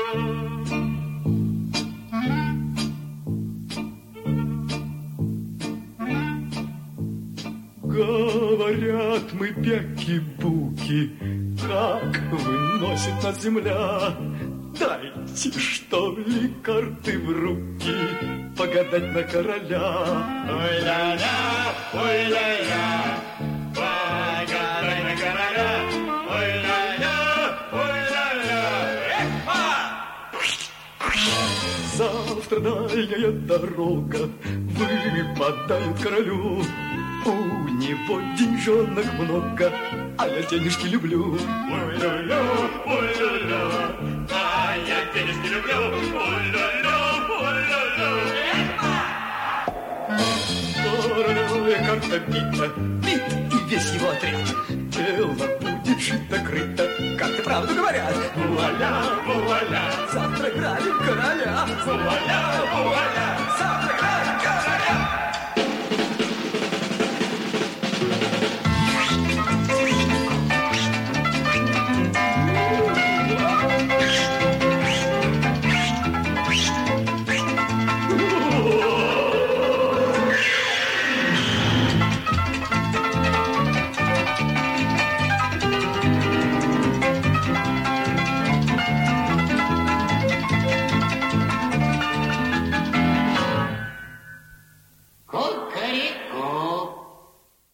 Говорят мы бяки-буки, как выносит нас земля. Дайте, что ли, карты в руки, погадать на короля. Ой-ля-ля, ой-ля-ля, погадай на короля. Ой-ля-ля, ой-ля-ля, Завтра дальняя дорога выпадает королю. У него деньжонок много, а я денежки люблю. ой-ля-ля, ой-ля-ля, а я денежки люблю. Ой-ля-ля, ой-ля-ля. Королевая карта бита, бит и весь его отряд. Дело будет шито-крыто, карты правду говорят. Вуаля, вуаля, завтра грабим короля. Вуаля, вуаля.